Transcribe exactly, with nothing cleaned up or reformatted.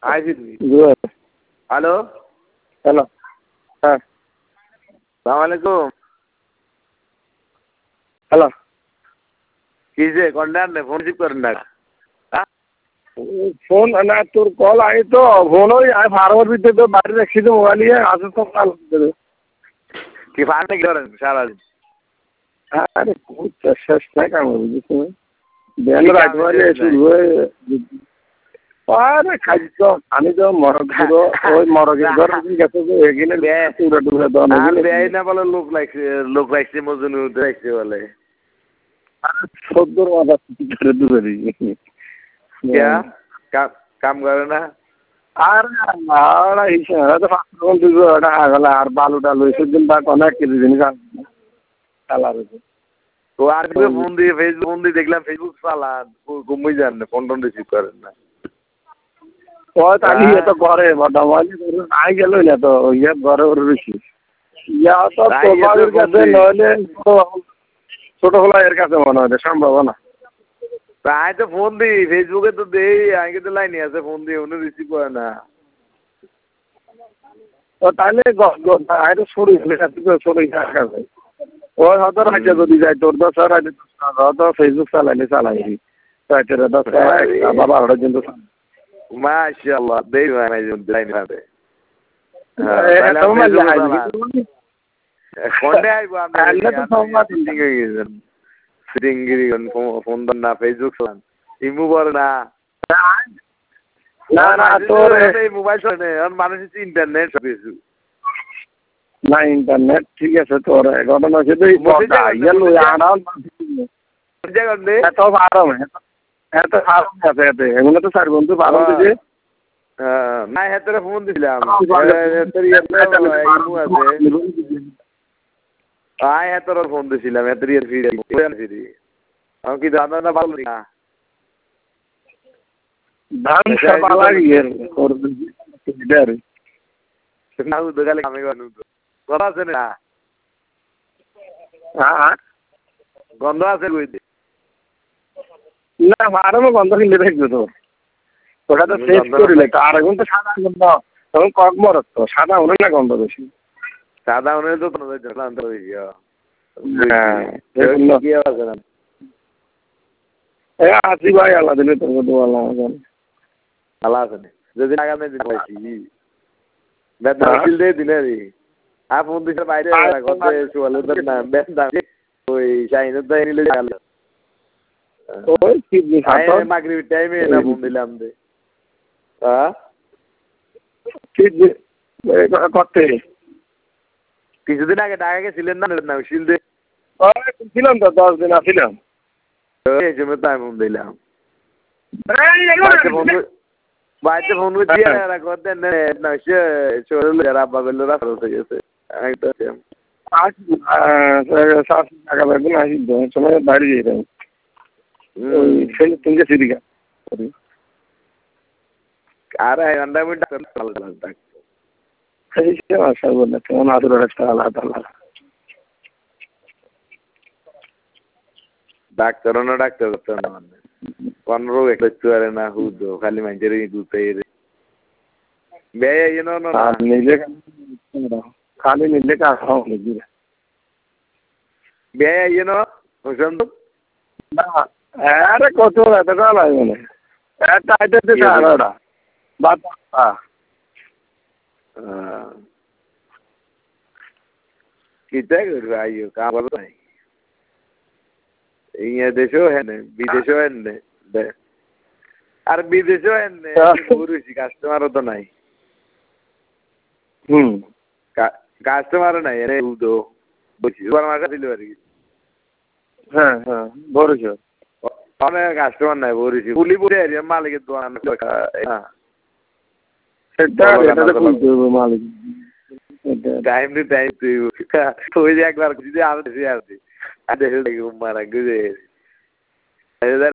আইছি তুমি Good. Hello Hello. হ্যাঁ সালাম আলাইকুম হ্যালো কি যে কন্ডার নে ফোন রিসিভ করেন না ফোন না তোর কল আই তো ফোন ওই আই ফার্মার ভিতরে তো বাইরে রাখছি তো মোবাইল নিয়ে আসে তো কাল কি ফার্মে কি করেন সারাদিন আরে কোথায় শেষ নাই কাম বুঝিস না বেল রাত হলে শুরু হয়ে আরে খাই তো আমি তো মরক গুলো ওই মরকের ঘর গেছে যে এখানে পুরো ডুবে দাও না আর বেই না বলে লোক লাগছে লোক লাগছে মজনু দেখছে বলে সদ্দর মাথা করে দূরে দিই क्या काम काम करे ना আর আর ইশারা তো ফাঁকন দিবো এটা আগলা আর বালু ডালু সেদিন বা কোন এক কেজি জিনিস চালাবে তো আর ফোন দিয়ে ফেসবুক ফোন দিয়ে দেখলাম ফেসবুক চালান ঘুমিয়ে যান না ফোন টোন রিসিভ করেন না ও তাহলে তো ঘরে মোটামুটি আই গেল না তো ইয়ে ঘরে ওর বেশি ইয়া তো তোমাদের কাছে নইলে ছোট হলা এর কাছে মনে হয় সম্ভব না আই তো ফোন দিই ফেসবুকে তো দেই আগে তো লাইনে আছে ফোন দিয়ে উনি রিসিভ করে না ও তাহলে আই তো সরি হলে সরি কাছে ওই হয়তো রাজ্যে যদি যায় তোর দশ রাজ্যে হয়তো ফেসবুক চালাইলে চালাই রাজ্যের দশ বাবা ওটা কিন্তু মাশাআল্লাহ দেই ভাই লাইনে আছে কোনটা আইবো আপনি সিঙ্গিরি ফোন না ফেসবুক চালান ইমু বলে না না না তোর এই মোবাইল চলে এখন মানুষ ইন্টারনেট সব কিছু না ইন্টারনেট ঠিক আছে তোর ঘটনা হচ্ছে ইয়েলো আনাল এত ভালো এত ভালো আছে এতে এগুলো তো চার বন্ধু ভালো দিছে না হেতরে ফোন দিছিলাম আয় হেতর ফোন দিছিলাম হেতরি ফিরে ফিরি আমি কি দাদা না ভালো না ধান সব লাগিয়ে করবে ইদারে না তো গেলে কামে গনু তো কথা আছে না হ্যাঁ গন্ধ আছে কইতে না আরো গন্ধ কিনলে দেখবে তো ওটা তো সেট করিলে আর এখন তো সাদা গন্ধ তখন কক মরত তো সাদা হলে না গন্ধ বেশি সাদা হলে তো তোমাদের জানলাম তো ইয়া হ্যাঁ কি আছে না এ আসি ভাই আল্লাহ দিলে তোর তো আল্লাহ জানে আল্লাহ জানে যদি আগামী দিন পাইছি বেদনা ছিল দে দিনে রে আ ফোন দিছে বাইরে কথা চলে তো না বেদনা ওই চাইনা তো এনে গেল ওই কিডনি খাতো মাগরিব টাইমে না ফোন দিলাম দে হ্যাঁ কিডনি করতে কিছুদিন আগে ঢাকা গেছিলেন না না শিল দে ছিলাম তো দশ দিন আসছিলাম এই জন্য তাই ফোন দিলাম বাড়িতে ফোন দিয়ে করতেন না সে চলে যারা বাবেল রাখা হয়ে গেছে একটা সাত টাকা লাগবে না আসি সময় বাইরে যেতাম ওই সেই তিনটে সিদিকা আর ঘন্টা মিনিট ডাক্তার এই সে আশা বলে কেমন আদর রাখতে আল্লাহ তাআলা ডাক্তার না ডাক্তার করতে না মানে কোন রোগ একটু আরে না হুদো খালি মাইজের গুতে রে বে ইনো না নিজে খালি নিজে কা খাও নিজে বে ইনো বুঝছেন তো না আরে কত এতটা লাগে না এটা আইতে সারাটা বাতা কিতা করবে আইও কাম করবে নাই ইয়া দেশও হ্যাঁ বিদেশও হ্যাঁ আর বিদেশও হ্যাঁ পুরুষই কাস্টমারও তো নাই হুম কাস্টমারও নাই এনে উদো বুঝছি সুপার মার্কেট দিল আর কি হ্যাঁ হ্যাঁ বড়ছ অনেক কাস্টমার নাই বড়ছি পুলি পুরে এরিয়া মালিকের দোকান হ্যাঁ সেটা এটা তো খুলতে হবে মালিক টাইম টু টাইম তুই ওই যে একবার যদি আরো বেশি আর দি আর দেখে দেখি মারা গুজে